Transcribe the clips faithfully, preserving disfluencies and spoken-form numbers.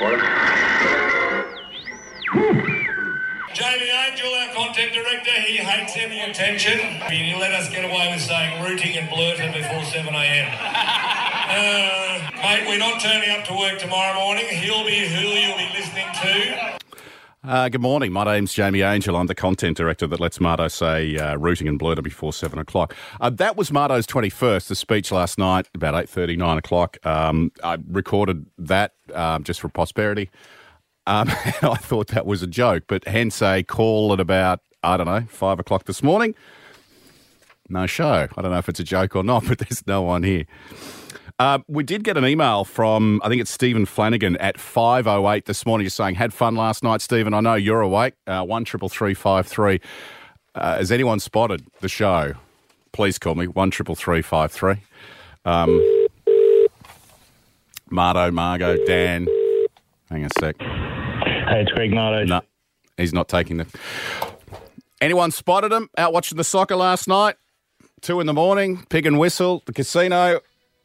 Jamie Angel, our content director, he hates any attention. He let us get away with saying rooting and blurting before seven a.m. Uh, mate, we're not turning up to work tomorrow morning. He'll be who you'll be listening to. Uh, good morning. My name's Jamie Angel. I'm the content director that lets Marto say uh, rooting and blurter before seven o'clock. Uh, that was Marto's twenty-first, the speech last night, about eight thirty, nine o'clock. Um, I recorded that um, just for posterity. Um, I thought that was a joke, but hence a call at about, I don't know, five o'clock this morning. No show. I don't know if it's a joke or not, but there's no one here. Uh, we did get an email from, I think it's Stephen Flanagan at five oh eight this morning, just saying, had fun last night, Stephen. I know you're awake. Uh, one triple three five three. Uh, has anyone spotted the show? Please call me, one triple three five three. Um, Marto, Margot, Dan. Hang on a sec. Hey, it's Greg Marto. No, he's not taking the... Anyone spotted him out watching the soccer last night? Two in the morning, pig and whistle, the casino...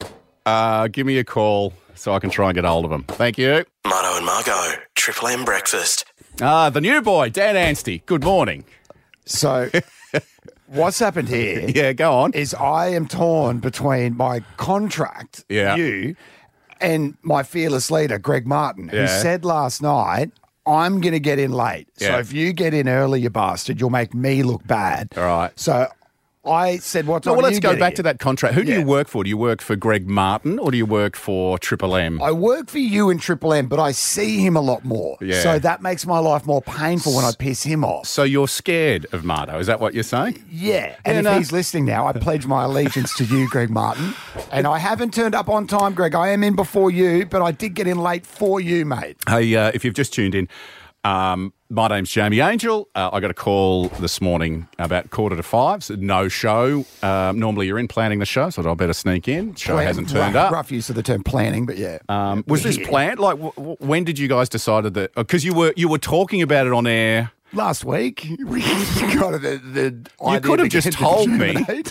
Uh, give me a call so I can try and get hold of him. Thank you. Marto and Margot, Triple M Breakfast. Ah, the new boy, Dan Anstey. Good morning. So, what's happened here? Yeah, go on. Is I am torn between my contract, Yeah. you, and my fearless leader, Greg Martin, who Yeah. said last night, I'm going to get in late. Yeah. So if you get in early, you bastard, you'll make me look bad. All right. So I said, what time No, well, are let's you go getting back in? to that contract. Who do Yeah. you work for? Do you work for Greg Martin or do you work for Triple M? I work for you in Triple M, but I see him a lot more. Yeah. So that makes my life more painful when I piss him off. So you're scared of Marto, is that what you're saying? Yeah. And Yeah, if no. he's listening now, I pledge my allegiance to you, Greg Martin. And I haven't turned up on time, Greg. I am in before you, but I did get in late for you, mate. Hey, uh, if you've just tuned in, um, my name's Jamie Angel. Uh, I got a call this morning about quarter to five. So no show. Um, normally you're in planning the show, so I better sneak in. Show Plan- hasn't turned rough, up. Rough use of the term planning, but yeah. Um, was this Yeah. planned? Like, w- w- when did you guys decided that? Because you were you were talking about it on air. Last week, we got the, the You could have just told me.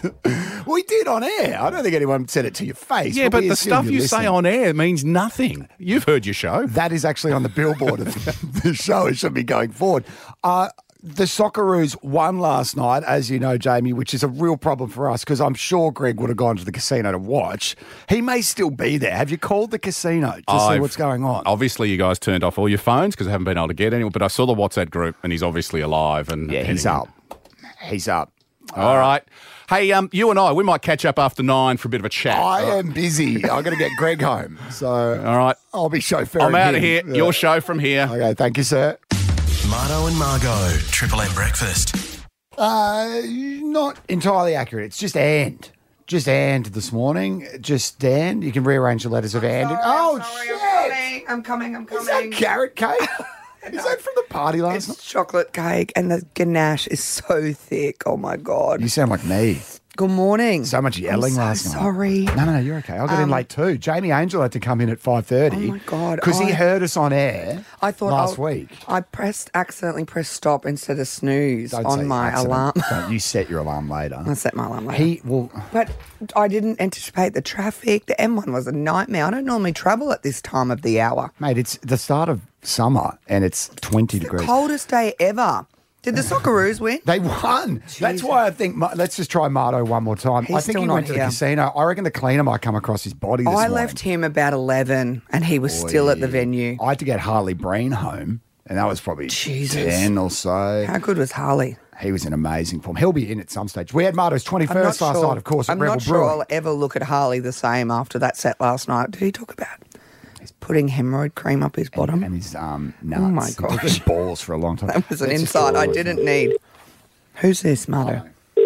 We did on air. I don't think anyone said it to your face. Yeah, but we the assume stuff you're you say listening. on air means nothing. You've heard your show. That is actually on the billboard of the, the show. It should be going forward. Uh, the Socceroos won last night, as you know, Jamie, which is a real problem for us because I'm sure Greg would have gone to the casino to watch. He may still be there. Have you called the casino to see I've- what's going on? Obviously, you guys turned off all your phones because I haven't been able to get anyone. But I saw the WhatsApp group, and he's obviously alive. And Yeah, he's anyway. up. He's up. All right. Hey, um, you and I, we might catch up after nine for a bit of a chat. I am busy. I've got to get Greg home. So All right. I'll be chauffeuring I'm out of him. here. Yeah. Your show from here. Okay, thank you, sir. Marto and Margot, Triple M Breakfast. Uh, not entirely accurate. It's just and. Just and this morning. Just Dan. You can rearrange the letters of and. Sorry, oh, I'm sorry, shit. I'm coming, I'm coming, I'm Is that coming. carrot cake? Is that from the party last night? It's chocolate cake and the ganache is so thick. Oh my God. You sound like me. Good morning. So much yelling I'm so last night. sorry. No, no, no, you're okay. I'll get in Um, late too. Jamie Angel had to come in at five thirty. Oh my God, Because he I- heard us on air I thought last I'll- week. I pressed, accidentally pressed stop instead of snooze Don't on say my accident. alarm. Don't, you set your alarm later. I set my alarm later. He will. But I didn't anticipate the traffic. The M one was a nightmare. I don't normally travel at this time of the hour. Mate, it's the start of summer and it's twenty The degrees. coldest day ever. Did the Socceroos win? They won. That's why I think, Ma- let's just try Marto one more time. He's I think still he not went to the here. casino. I reckon the cleaner might come across his body this I morning. left him about eleven and he was still at the venue. I had to get Harley Breen home, and that was probably Jesus. ten or so. How good was Harley? He was in amazing form. He'll be in at some stage. We had Marto's I'm not twenty-first last sure. night, of course, at I'm Rebel not sure Brewing. I'll ever look at Harley the same after that set last night. Did he talk about he's putting hemorrhoid cream up his bottom? And his um, nuts. Oh, my He took gosh. his balls for a long time. That was an That's just insight I all- didn't need. Who's this, Marto?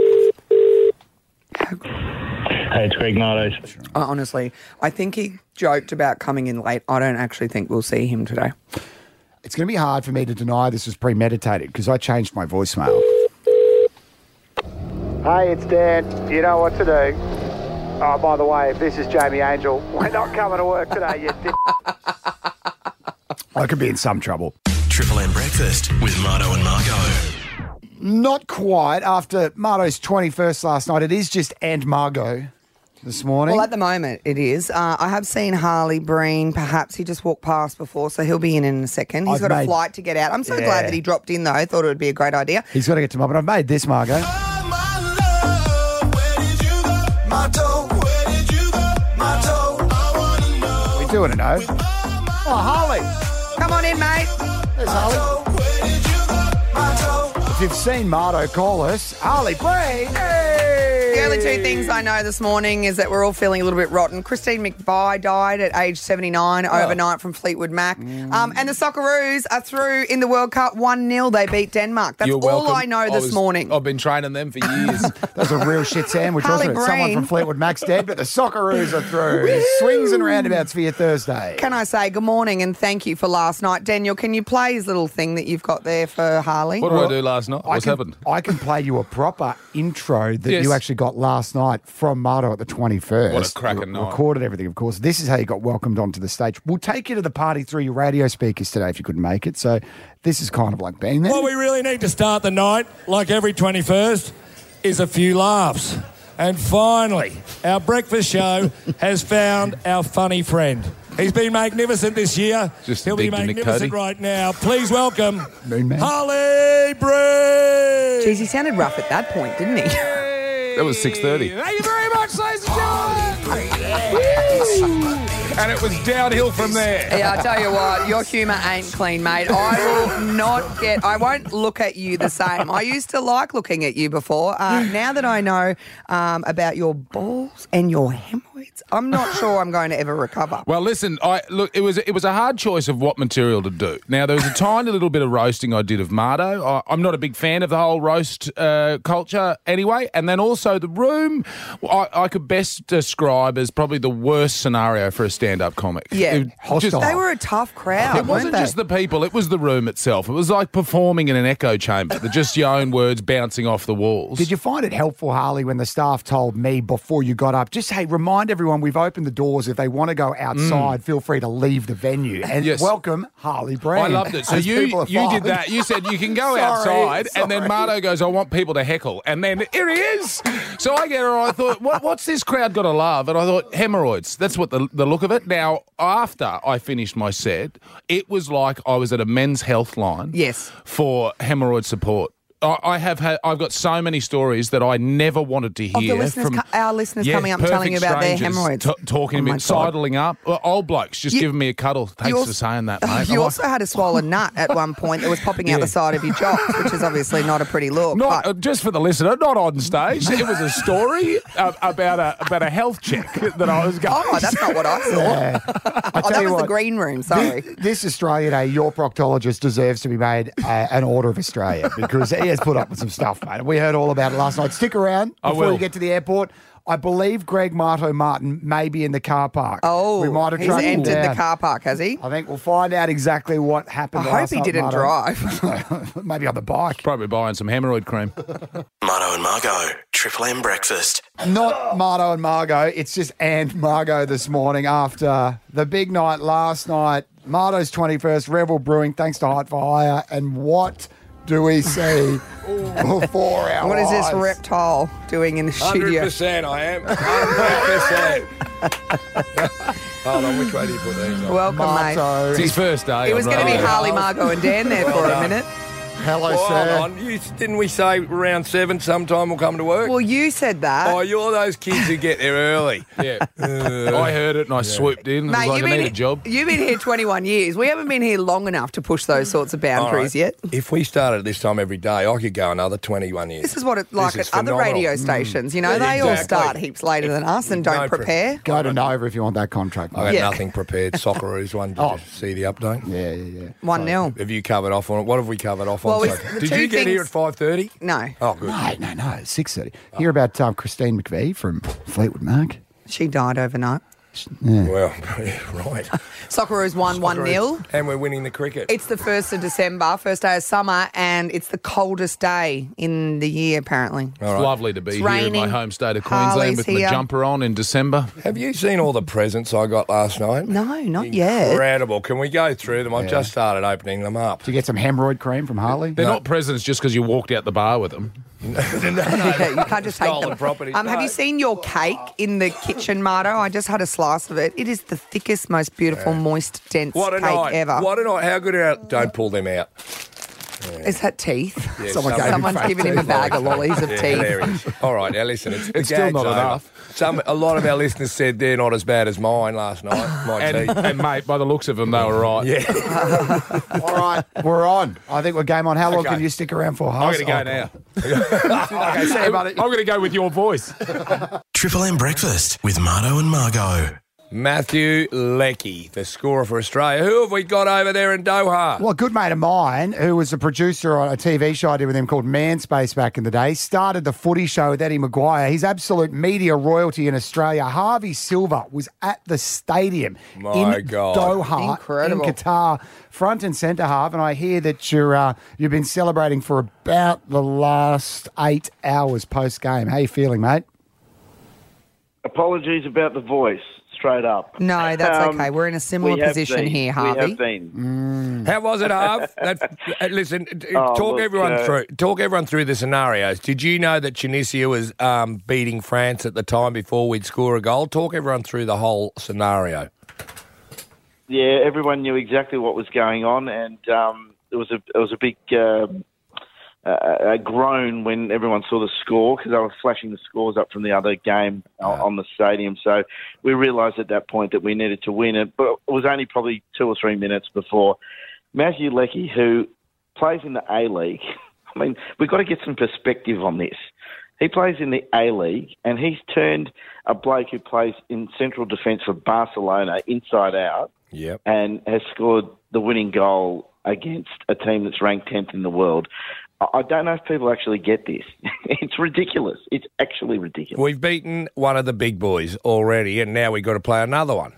How- Hey, it's Greg Marto. I honestly, I think he joked about coming in late. I don't actually think we'll see him today. It's going to be hard for me to deny this was premeditated because I changed my voicemail. Hey, it's Dan. You know what to do. Oh, by the way, this is Jamie Angel. We're not coming to work today, you dick. I could be in some trouble. Triple M Breakfast with Marto and Margot. Not quite. After Marto's twenty-first last night, it is just and Margot. this morning? Well, at the moment it is. Uh, I have seen Harley Breen. Perhaps he just walked past before, so he'll be in in a second. He's I've got a made- flight to get out. I'm so Yeah. glad that he dropped in, though. I thought it would be a great idea. He's got to get to Melbourne. I've made this, Margot. We do want to know. Oh, Harley. Come on in, mate. There's Harley. If you've seen Marto, call us. Harley Breen. Hey! The only two things I know this morning is that we're all feeling a little bit rotten. Christine McVie died at age seventy-nine overnight from Fleetwood Mac. Um, and the Socceroos are through in the World Cup one nil. They beat Denmark. That's You're all welcome. I know this was- morning. I've been training them for years. That's a real shit sandwich, Harley wasn't it? Someone Breen. from Fleetwood Mac's dead, but the Socceroos are through. Swings and roundabouts for your Thursday. Can I say good morning and thank you for last night? Daniel, can you play his little thing that you've got there for Harley? What did I do last night? I What's can, happened? I can play you a proper intro that Yes. you actually got last night from Marto at the twenty-first. What a cracking night. Recorded everything, of course. This is how you got welcomed onto the stage. We'll take you to the party through your radio speakers today if you couldn't make it. So this is kind of like being there. What we really need to start the night, like every twenty-first, is a few laughs. And finally, our breakfast show has found our funny friend. He's been magnificent this year. Just He'll be digged in Nick magnificent Cody. right now. Please welcome Moon Man. Harley Breen. Jeez, he sounded rough at that point, didn't he? That was six thirty. Thank you very much, ladies and gentlemen. And it was downhill from there. Yeah, I tell you what, your humour ain't clean, mate. I will not get, I won't look at you the same. I used to like looking at you before. Uh, now that I know um, about your balls and your hemorrhoids, I'm not sure I'm going to ever recover. Well, listen, I look. It was it was a hard choice of what material to do. Now there was a tiny little bit of roasting I did of Marto. I, I'm not a big fan of the whole roast uh, culture anyway. And then also the room, I, I could best describe as probably the worst scenario for a stand-up comic. Yeah. It Hostile. They were a tough crowd, It wasn't weren't they? just the people, it was the room itself. It was like performing in an echo chamber, the just your own words bouncing off the walls. Did you find it helpful, Harley, when the staff told me before you got up, just, hey, remind everyone we've opened the doors. If they want to go outside, feel free to leave the venue. And Yes. welcome, Harley Breen. I loved it. So As you people are you did fine. that. You said you can go Sorry, outside, and then sorry. Marto goes, I want people to heckle. And then here he is. So I get her, I thought, what, what's this crowd got to love? And I thought, hemorrhoids. That's what the, the look of it. Now, after I finished my set, it was like I was at a men's health line Yes. for hemorrhoid support. I I have had. I've got so many stories that I never wanted to Of hear. the listeners, from co- our listeners Yeah, coming up and telling you perfect about their strangers hemorrhoids. t- talking Oh to my me, God. sidling up. Well, old blokes just You- giving me a cuddle. Thanks You for also- saying that, mate. You I'm also had a swollen nut at one point that was popping out Yeah. the side of your chops, which is obviously not a pretty look. Not but- uh, just for the listener, not on stage. It was a story uh, about a about a health check that I was going. oh, that's not what I saw. Yeah. I Oh, tell that you was what, the green room, sorry. This, this Australia Day, your proctologist deserves to be made uh, an Order of Australia because he has put up with some stuff, mate. We heard all about it last night. Stick around I before will. you get to the airport. I believe Greg Marto Martin may be in the car park. Oh, we might have he's tracked him entered the down. car park, has he? I think we'll find out exactly what happened. I last hope he night, didn't Marto. drive. Maybe on the bike. Probably buying some hemorrhoid cream. Marto and Margot, Triple M Breakfast. Not Marto and Margot. It's just and Margot this morning after the big night last night. Marto's twenty-first, Revel Brewing, thanks to Height for Hire. And what do we see before our What is this eyes? reptile doing in the one hundred studio? percent I am. one hundred percent. Hold on, which way do you put these on? Welcome, mate. Marto. It's his first day. It was on going to be radio. Harley, Margot and Dan there for a done. minute. Hello, Well, sir. hold on. You, didn't we say around seven sometime we'll come to work? Well, you said that. oh, you're those kids who get there early. Yeah. I heard it and I swooped in. It was Mate, like you've I need been, a job. you've been here twenty-one years. We haven't been here long enough to push those sorts of All boundaries right. yet. If we started this time every day, I could go another twenty-one years. This is what it's like This at is other phenomenal. radio stations. You know, Yeah, they all exactly. start heaps later than us and No don't pre- prepare. Go to Nova if you want that contract, I mate. got Yeah. nothing prepared. Socceroos one. Did Oh. you see the update? Yeah, yeah, yeah. One nil. Have you covered off on it? What have we covered off Well, on? it's so- the Did two you get here things- at five thirty? No, Oh, good. No, no, no. six thirty. Hear about um, Christine McVie from Fleetwood Mac? she died overnight. Well, right. Socceroos won one nil. And we're winning the cricket. It's the first of December, first day of summer, and it's the coldest day in the year, apparently. All It's right. lovely to be It's here in my raining. home state of Harley's Queensland with here. my jumper on in December. Have you seen all the presents I got last night? No, not yet. Incredible. Can we go through them? I've just started opening them up. Did you get some hemorrhoid cream from Harley? They're No. not presents just because you walked out the bar with them. no, no, Yeah, you can't just take stolen them. property. Um, have No. you seen your cake in the kitchen, Marto? I just had a slice of it. It is the thickest, most beautiful, moist, dense What a cake night. ever. What a night. How good are Don't pull them out. Is that teeth? Yeah, Someone gave him Someone's fake given him a teeth. bag of lollies of Yeah, teeth. there it is. All right, now listen, it's, It's still not enough. Some, a lot of our listeners said they're not as bad as mine last night. My And, teeth. and mate, by the looks of them, they were right. Yeah. All right, we're on. I think we're game on. How long Okay. can you stick around for? I'm going to go Oh, now. Okay, see you, buddy. I'm going to go with your voice. Triple M Breakfast with Marto and Margot. Matthew Leckie, the scorer for Australia. Who have we got over there in Doha? Well, a good mate of mine, who was a producer on a T V show I did with him called Manspace back in the day, started the footy show with Eddie Maguire. He's absolute media royalty in Australia. Harvey Silva was at the stadium My in God. Doha, Incredible. in Qatar, front and centre half. And I hear that you're uh, you've been celebrating for about the last eight hours post game. How you feeling, mate? Apologies about the voice, straight up. No, that's Um, okay. We're in a similar we have position been. here, We Harvey. have been. How was it, Harv? That, uh, listen, t- Oh, talk look, everyone uh, through. Talk everyone through the scenarios. Did you know that Tunisia was um, beating France at the time before we'd score a goal? Talk everyone through the whole scenario. Yeah, everyone knew exactly what was going on, and um, it was a it was a big um, uh, a groan when everyone saw the score because they were flashing the scores up from the other game on- on the stadium. So we realised at that point that we needed to win it, but it was only probably two or three minutes before Matthew Leckie, who plays in the A-League. I mean, we've got to get some perspective on this. He plays in the A-League, and he's turned a bloke who plays in central defence for Barcelona inside out Yep. and has scored the winning goal against a team that's ranked tenth in the world. I- I don't know if people actually get this. It's ridiculous. It's actually ridiculous. We've beaten one of the big boys already, and now we've got to play another one.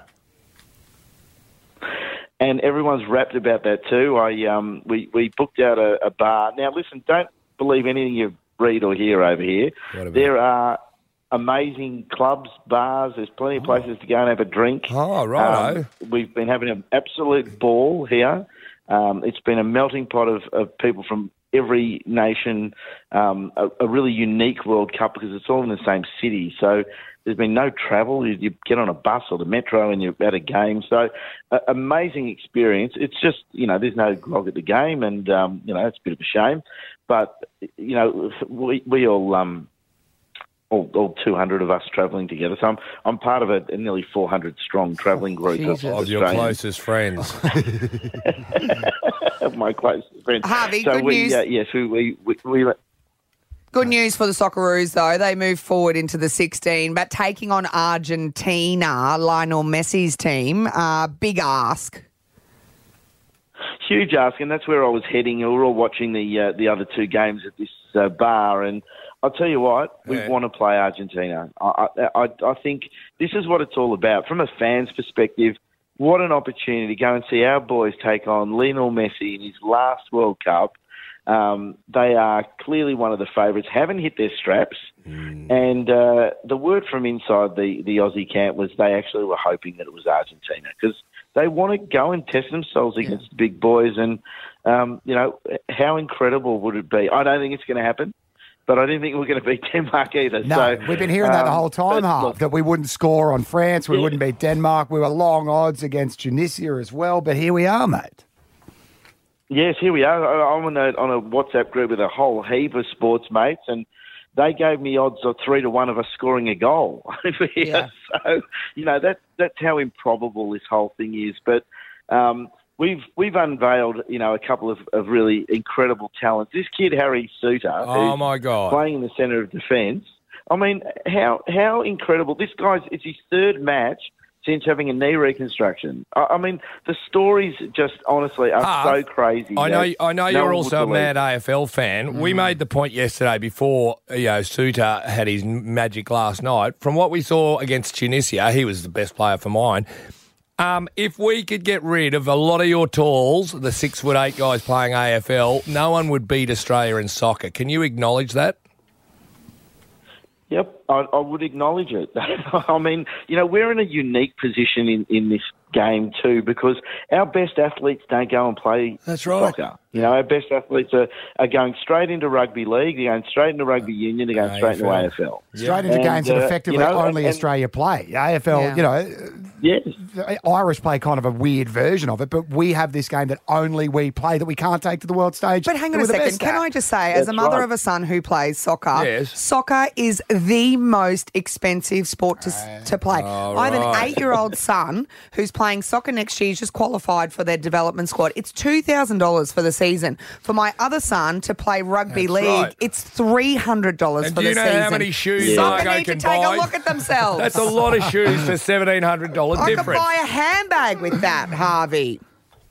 And everyone's rapt about that too. I um, we, we booked out a, a bar. Now, listen, don't believe anything you read or hear over here. What about- There are amazing clubs, bars. There's plenty of places to go and have a drink. Oh, righto. Um, we've been having an absolute ball here. Um, it's been a melting pot of, of people from every nation, um, a, a really unique World Cup because it's all in the same city. So there's been no travel. You, you get on a bus or the metro and you're at a game. So uh, amazing experience. It's just, you know, there's no grog at the game and, um, you know, it's a bit of a shame. But, you know, we, we all... Um, All, all two hundred of us travelling together. So I'm, I'm part of a, a nearly four hundred strong travelling group of, Jesus. Of your Australians. closest friends. Of my closest friends. Harvey, so good we, news. Uh, yes, we, we, we, we Good news for the Socceroos, though. They move forward into the sixteen, but taking on Argentina, Lionel Messi's team, uh, big ask. huge ask, and that's where I was heading. We were all watching the uh, the other two games at this uh, bar, and I'll tell you what, we Yeah. want to play Argentina. I, I, I think this is what it's all about. From a fan's perspective, what an opportunity to go and see our boys take on Lionel Messi in his last World Cup. Um, they are clearly one of the favourites, haven't hit their straps. Mm. And uh, the word from inside the, the Aussie camp was they actually were hoping that it was Argentina because they want to go and test themselves against the big boys. And, um, you know, how incredible would it be? I don't think it's going to happen. But I didn't think we were going to beat Denmark either. No, so, we've been hearing that the um, whole time, but Harv, look, that we wouldn't score on France, we Yeah. wouldn't beat Denmark. We were long odds against Tunisia as well, but here we are, mate. Yes, here we are. I- I'm on a, on a WhatsApp group with a whole heap of sports mates, and they gave me odds of three to one of us scoring a goal. Yeah. So, you know, that that's how improbable this whole thing is. But um, we've we've unveiled, you know, a couple of, of really incredible talents. This kid, Harry Suter, Oh, who's my God. playing in the centre of defence. I mean, how how incredible. This guy's, it's his third match since having a knee reconstruction. I, I mean, the stories just honestly are Ah, so crazy. I know. that I know no you're one would also a believe. mad A F L fan. We made the point yesterday before you know Suter had his magic last night. From what we saw against Tunisia, he was the best player for mine. Um, if we could get rid of a lot of your talls, the six foot eight guys playing A F L, no one would beat Australia in soccer. Can you acknowledge that? Yep, I, I would acknowledge it. I mean, you know, we're in a unique position in, in this game too, because our best athletes don't go and play That's right. soccer. You know, our best athletes are, are going straight into rugby league, they're going straight into rugby union, they're going straight into A F L. Straight into And, games that uh, effectively you know, only and- Australia play. A F L, Yeah. you know, Yes. the Irish play kind of a weird version of it, but we have this game that only we play that we can't take to the world stage. But hang on We're a the second. best Can at. I just say, as a That's mother right. of a son who plays soccer, Yes. soccer is the most expensive sport to, s- to play. I have an right. eight-year-old son who's playing soccer next year. He's just qualified for their development squad. It's two thousand dollars for the season. For my other son to play rugby That's league, right. it's three hundred dollars And for do you the know season. how many shoes Yeah. Soccer Margot need to can take buy? a look at themselves. That's a lot of shoes for seventeen hundred dollars I could difference. buy a handbag with that, Harvey.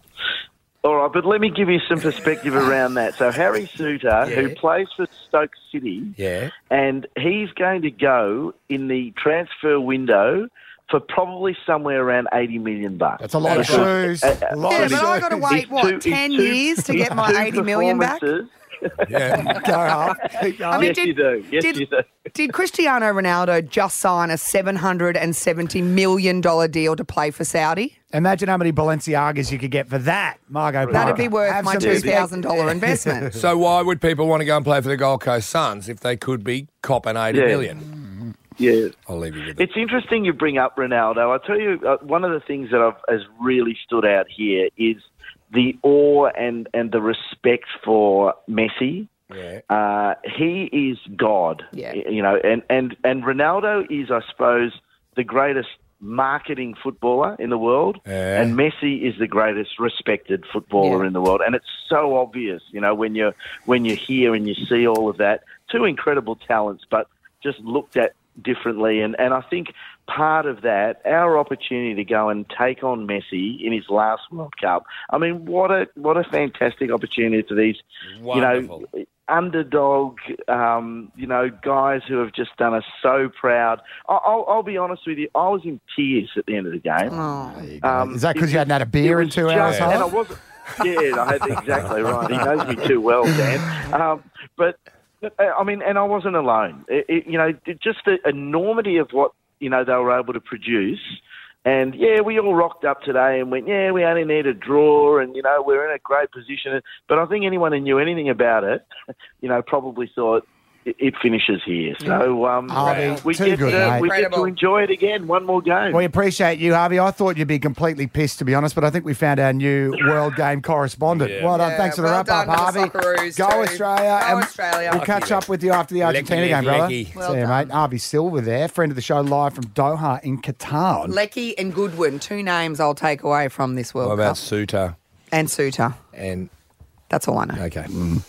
All right, but let me give you some perspective around that. So Harry Suter, who plays for Stoke City, Yeah. and he's going to go in the transfer window for probably somewhere around eighty million bucks. That's a lot of Because- shoes. uh, A lot Yeah, of but I shoes. got to wait, his what, two- his ten two- years to his get my two eighty million back? performances- Yeah. Go up. Keep going. I mean, Yes, did, you do. Yes, did, you do. did Cristiano Ronaldo just sign a seven hundred seventy million dollars deal to play for Saudi? Imagine how many Balenciagas you could get for that, Margot. That'd Parker. be worth Have my some two respect. thousand dollars investment. So why would people want to go and play for the Gold Coast Suns if they could be copping eighty Yeah. million? Yeah. I'll leave you with it. It's interesting you bring up Ronaldo. I tell you, uh, one of the things that I've, has really stood out here is the awe and, and the respect for Messi. Yeah. Uh, he is God. Yeah. You know, and, and, and Ronaldo is, I suppose, the greatest marketing footballer in the world, Yeah. and Messi is the greatest respected footballer Yeah. in the world. And it's so obvious, you know, when you're when you're here and you see all of that. Two incredible talents, but just looked at differently. And, and I think part of that, our opportunity to go and take on Messi in his last World Cup. I mean, what a what a fantastic opportunity for these, Wonderful. you know, underdog, um, you know, guys who have just done us so proud. I- I'll, I'll be honest with you, I was in tears at the end of the game. Um, Is that because it- you hadn't had a beer it in was two just- hours? And I Harv? wasn't. Yeah, I had exactly right. He knows me too well, Dan. Um, but but, uh, I mean, and I wasn't alone. It, it, you know, just the enormity of what you know they were able to produce. And yeah, we all rocked up today and went, yeah, we only need a draw, and you know we're in a great position. But I think anyone who knew anything about it, you know, probably thought it, it finishes here. So um, Harvey, we too get good, to, mate. we get to Incredible. enjoy it again. One more game. We appreciate you, Harvey. I thought you'd be completely pissed, to be honest, but I think we found our new World Game correspondent. Yeah. Well done. Yeah, Thanks for the well wrap-up, done to the Harvey. Socceroos Go too. Australia. Go and Australia. We'll catch up with you after the Argentina Lecky, game, brother. lecky. Well See you, done. mate. Harvey Silver there, friend of the show, live from Doha in Qatar. Lecky and Goodwin, two names I'll take away from this World What about Cup. Suter? And Suter. And That's all I know. okay.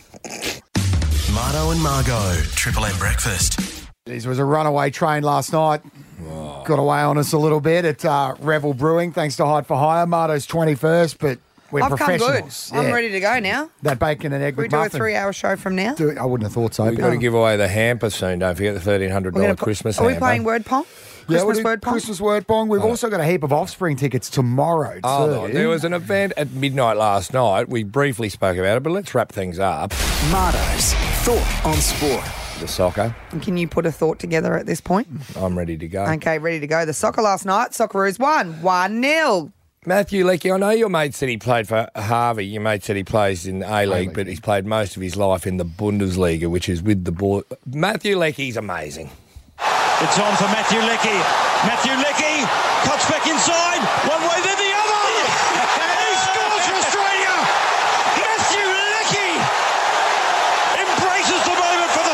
Marto and Margot, Triple M Breakfast. This was a runaway train last night. Got away on us a little bit at uh, Revel Brewing, thanks to Hide for Hire. Marto's twenty-first, but we're I've come good. professionals. I'm Yeah. ready to go now. That bacon and egg Can we with do a muffin. three-hour show from now? Do it. I wouldn't have thought so. We've but- got to give away the hamper soon. Don't forget the thirteen hundred We're dollars gonna put- Christmas Are we hamper. playing word pong? Yeah, Christmas we'll do word pong? Christmas word pong. We've also got a heap of Offspring tickets tomorrow, too. Oh, no, there was an event at midnight last night. We briefly spoke about it, but let's wrap things up. Marto's Thought on Sport. The soccer. And can you put a thought together at this point? I'm ready to go. Okay, ready to go. The soccer last night, Socceroos won, one nil. Matthew Leckie, I know your mate said he played for Harvey. Your mate said he plays in A-League, but he's played most of his life in the Bundesliga, which is with the ball. Matthew Leckie's amazing. It's on for Matthew Leckie. Matthew Leckie cuts back inside. One way, then the other. And he scores for Australia. Matthew Leckie embraces the moment for the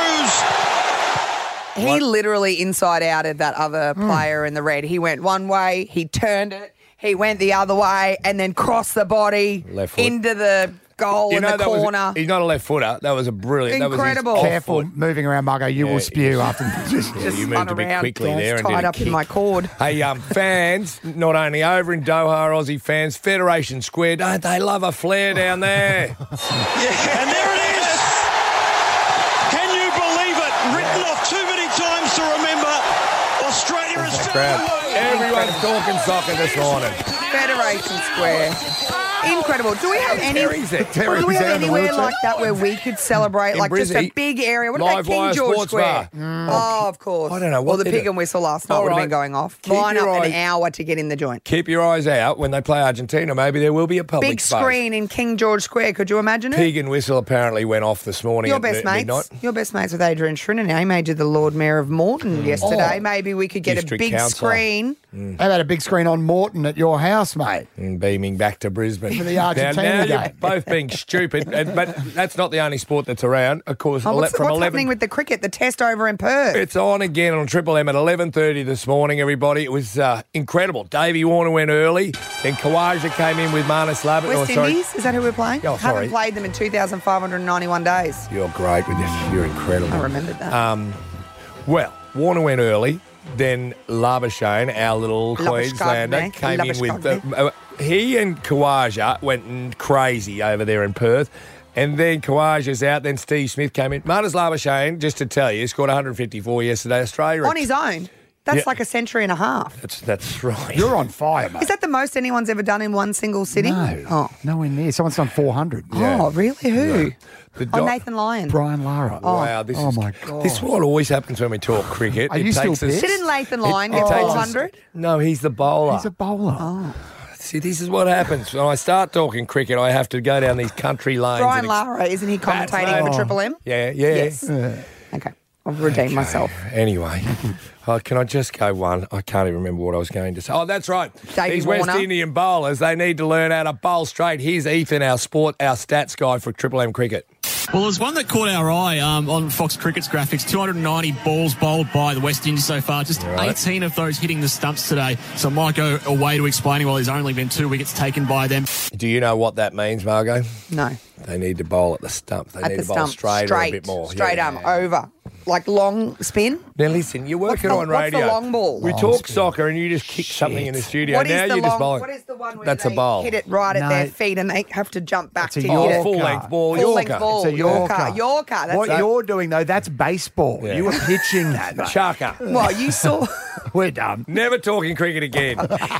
Socceroos. He literally inside outed that other Hmm. player in the red. He went one way, he turned it, he went the other way, and then crossed the body Left foot. into the goal in the that was- corner. he's not a left footer. That was a brilliant. Incredible. That was his off Careful foot. moving around, Margot. You Yeah, will spew yes. after just, Yeah, Just you spun moved a bit around. quickly Yeah, there it's and tied did a up in kick. my cord. Hey, um, fans, not only over in Doha, Aussie fans, Federation Square, don't they love a flare down there? Yeah, and there it is. Can you believe it? Written off too many times to remember. Australia is Crowd. Everyone's talking soccer this morning. Federation Square. Incredible. Do we have any? Terry's there. Do we Terry's have there in the anywhere wheelchair. like that where we could celebrate, In like just a Brizzy, big area? What Live about King Wire George Sports Square? Bar. Oh, of course. I don't know what Well, the they pig do. and whistle last night All would have right. been going off. Keep Line up your an eye- hour to get in the joint. Keep your eyes out when they play Argentina. Maybe there will be a public Big space. screen in King George Square. Could you imagine it? Pig and whistle apparently went off this morning. Your at best mi- mates. midnight. Your best mates with Adrian Schrinner now. He made you the Lord Mayor of Morton yesterday. Oh. Maybe we could get District a big councillor. screen. How about a big screen on Morton at your house, mate? And beaming back to Brisbane. For the now, Argentina now you're game. both being stupid, and, but that's not the only sport that's around. Of course, Oh, ele- what's from what's eleven. happening with the cricket? The test over in Perth. It's on again on Triple M at eleven thirty this morning, everybody. It was uh, incredible. Davey Warner went early, then Kawaja came in with Marnus Labbat. West oh, sorry. Indies, is that who we're playing? Oh, sorry. Haven't played them in two thousand five hundred ninety-one days. You're great with this. You're incredible. I remembered that. Um, well, Warner went early. Then Labuschagne, our little Labuschagne, Queenslander, came in with... Labuschagne. Uh, uh, he and Kawaja went crazy over there in Perth. And then Kawaja's out. Then Steve Smith came in. Marnus Labuschagne, just to tell you, scored one hundred fifty-four yesterday. Australia... On his own. That's Yeah. like a century and a half. That's, that's right. You're on fire, mate. Is that the most anyone's ever done in one single sitting? No, Oh, nowhere near. Someone's done four hundred. oh really? Who? The Oh, doc- Nathan Lyon. Brian Lara. Wow, this oh is, my God. This is what always happens when we talk cricket. Are It you still takes us- pissed? Didn't Nathan Lyon It- get it takes four us- hundred? No, he's the bowler. He's a bowler. See, this is what happens. When I start talking cricket, I have to go down these country lanes. Brian and ex- Lara, isn't he That's commentating right. for Triple M? Yeah, yeah. Yes. Okay. I'll redeem myself. Anyway, oh, can I just go one? I can't even remember what I was going to say. Oh, that's right. Davey These West Warner. Indian bowlers, they need to learn how to bowl straight. Here's Ethan, our sport, our stats guy for Triple M cricket. Well, there's one that caught our eye um, on Fox Cricket's graphics. two hundred ninety balls bowled by the West Indies so far. Just Right. eighteen of those hitting the stumps today. So I might go away to explaining why there's only been two wickets taken by them. Do you know what that means, Margot? No. They need to bowl at the stump. They At need the to bowl stump. straight, straight or a bit more. Straight Yeah. arm, over. Like long spin? Now listen, you're working What's on the- what's the radio. long ball? We Long talk soccer, and you just kick something in the studio. What is now the you're long, just bowling. what is the one where That's they a bowl. hit it right at No. their feet and they have to jump back It's a to Yorker. hit it? Full length ball. Full length Yorker. ball. It's a Yorker. Yorker. Yorker. That's what it. you're doing, though, that's baseball. Yeah. You were pitching that, mate. Chaka. Well, you saw. We're done. Never talking cricket again.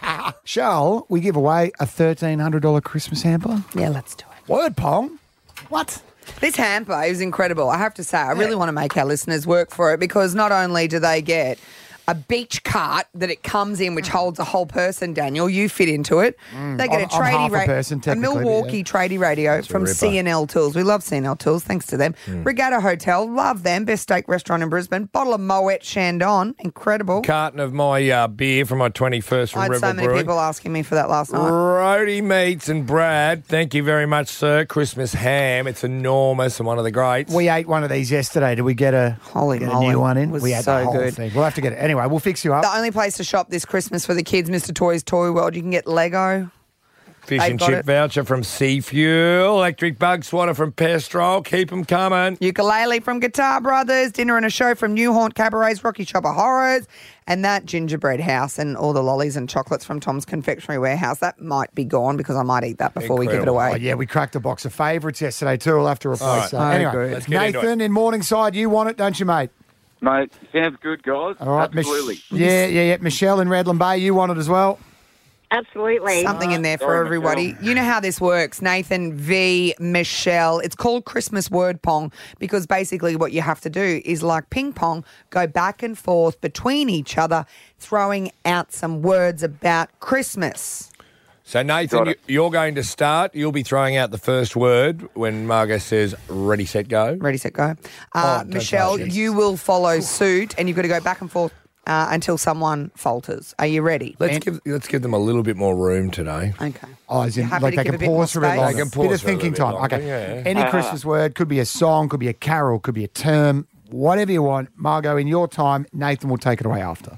Shall we give away a thirteen hundred dollars Christmas hamper? Yeah, let's do it. Word pong? What? This hamper is incredible. I have to say, I really want to make our listeners work for it because not only do they get a beach cart that it comes in, which holds a whole person, Daniel, you fit into it. They get I'm- a I'm tradie half a ra- person, a technically, but Milwaukee yeah. tradie radio from ripper. C and L Tools. We love C and L Tools, thanks to them. Regatta Hotel, love them. Best steak restaurant in Brisbane. Bottle of Moet Chandon, incredible. Carton of my uh, beer from my twenty-first from I had Rebel so many Brewing. people asking me for that last night. Rody Meats and Brad, thank you very much, sir. Christmas ham, it's enormous and one of the greats. We ate one of these yesterday. Did we get a, Holy get a moly. new one in? It was we had so the whole good. thing. We'll have to get it. Anyway, we'll fix you up. The only place to shop this Christmas for the kids, Mister Toys Toy World, you can get Lego. Fish They've and got chip it. voucher from Sea Fuel, electric bug swatter from Pestrol, keep them coming. Ukulele from Guitar Brothers, dinner and a show from New Haunt Cabarets, Rocky Chopper Horrors, and that gingerbread house and all the lollies and chocolates from Tom's Confectionery Warehouse. That might be gone because I might eat that before we give it Incredible. away. Oh, yeah, we cracked a box of favourites yesterday too. We'll have to replace All right. that. Anyway, good. Let's get into Nathan in Morningside, you want it, don't you, mate? Mate, sounds good, guys. All right, Mich- Absolutely. yeah, yeah, yeah. Michelle in Redland Bay, you want it as well? Absolutely. Something in there for Sorry, everybody. Michelle. You know how this works. Nathan v. Michelle. It's called Christmas word pong because basically what you have to do is like ping pong, go back and forth between each other, throwing out some words about Christmas. So, Nathan, Got you, it. you're going to start. You'll be throwing out the first word when Margot says ready, set, go. Ready, set, go. Uh, Oh, don't Michelle, touch it. you will follow suit and you've got to go back and forth uh, until someone falters. Are you ready? Let's give let's give them a little bit more room today. Okay. Oh, as in, You're happy like to they give can a bit more pause for a bit space? longer. They can Bit pause of for a thinking little time. bit longer, Okay. yeah. Any Christmas word, could be a song, could be a carol, could be a term, whatever you want. Margot, in your time, Nathan will take it away after.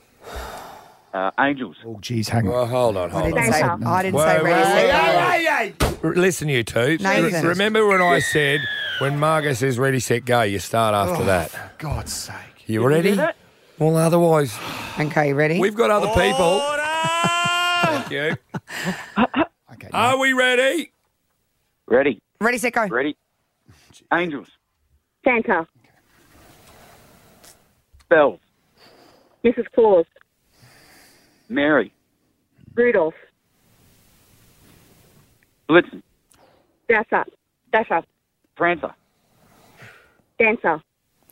Uh, Angels. Oh, geez, hang on. Well, hold on, I hold didn't on. say, Nathan. I didn't Wait, say ready, wait, set, wait, go. R- Listen, you two. Nathan. R- Remember when I said when Margot says ready, set, go, you start after that. For God's sake. You ready? Well, otherwise, Okay, ready? we've got other people. Thank you. Okay. Are we ready? Ready. Ready, set, go. Ready. Angels. Santa. Bells. Missus Claus. Mary. Rudolph. Blitzen. Dasher. Dasher. Prancer. Dancer.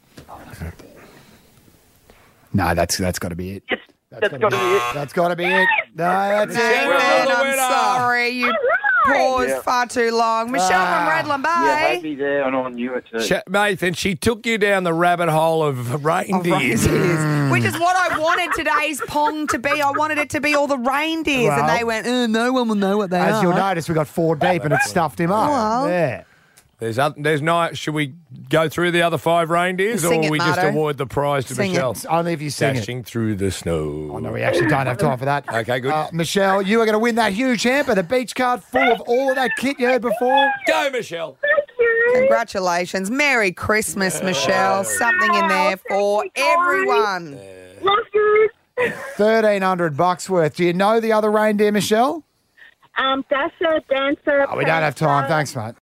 No, that's that's got to be it. Yes, That's that's got to be it. That's got to be it. No, that's it. Nathan, I'm sorry. You paused Yeah. far too long. Michelle Ah. from Redland You had Bay. me there and I knew it too. Sh- Nathan, she took you down the rabbit hole of reindeers. Reindeers. Which is what I wanted today's Pong to be. I wanted it to be all the reindeers. Well, and they went, uh, no one will know what they As are. you'll notice, we got four deep and it stuffed him up. Well. Yeah. There's other, there's no. Should we go through the other five reindeers, Sing or it, we just Marto. award the prize to Sing it. Michelle? It's only if you sing it. Dashing through the snow. Oh, no, we actually don't have time for that. Okay, good. Uh, Michelle, you are going to win that huge hamper, the beach card full of all of that kit you heard before. Go, Michelle. Congratulations. Merry Christmas, Michelle. Something in there for everyone. Love you. thirteen hundred bucks worth. Do you know the other reindeer, Michelle? Um, Dasher, Dancer. Oh, we don't have time. Prancer. Thanks, mate.